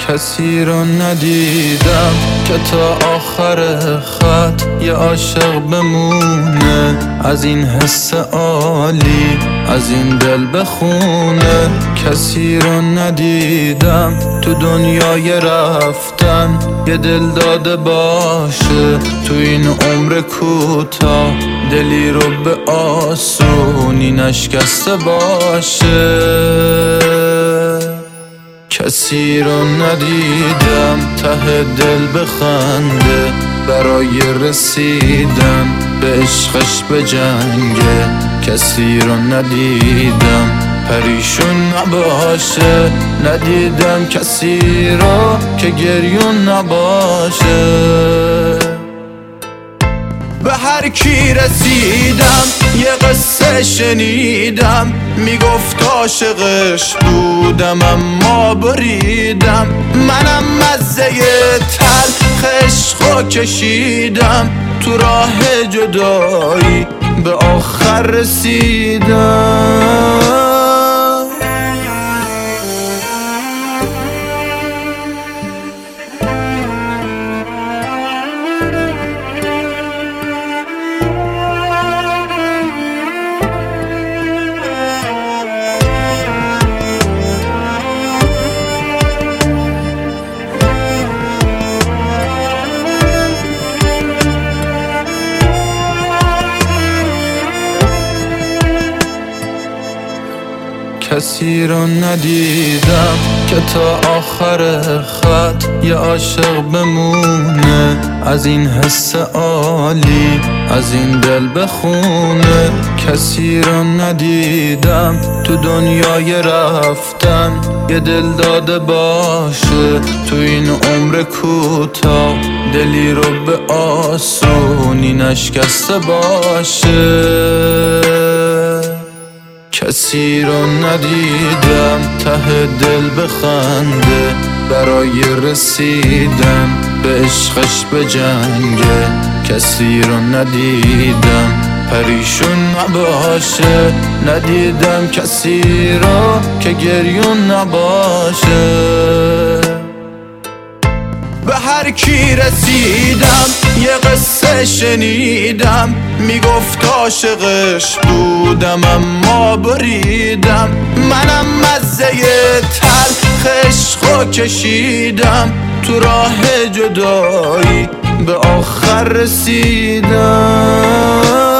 کسی رو ندیدم که تا آخر خط یه عاشق بمونه، از این حس عالی از این دل بخونه. کسی رو ندیدم تو دنیای رفتن یه دل داده باشه، تو این عمر کوتاه دلی رو به آسونی نشکسته باشه. کسی رو ندیدم ته دل بخنده، برای رسیدن به عشقش بجنگه. کسی رو ندیدم پریشون نباشه، ندیدم کسی رو که گریون نباشه. به هر کی رسیدم یه قصه شنیدم، میگفت عاشقش بودم اما بریدم. منم مزه تلخ عشقو کشیدم، تو راه جدایی به آخر رسیدم. کسی رو ندیدم که تا آخر خط یه عاشق بمونه، از این حس عالی از این دل بخونه. کسی رو ندیدم تو دنیای رفتن یه دل داده باشه، تو این عمر کوتاه دلی رو به آسونی نشکسته باشه. کسی رو ندیدم ته دل بخنده، برای رسیدن به عشقش بجنگه. کسی رو ندیدم پریشون نباشه، ندیدم کسی رو که گریون نباشه. به هر کی رسیدم یه قصه شنیدم، میگفت عاشقش بودم اما بریدم. منم مزه تلخ عشقو کشیدم، تو راه جدایی به آخر رسیدم.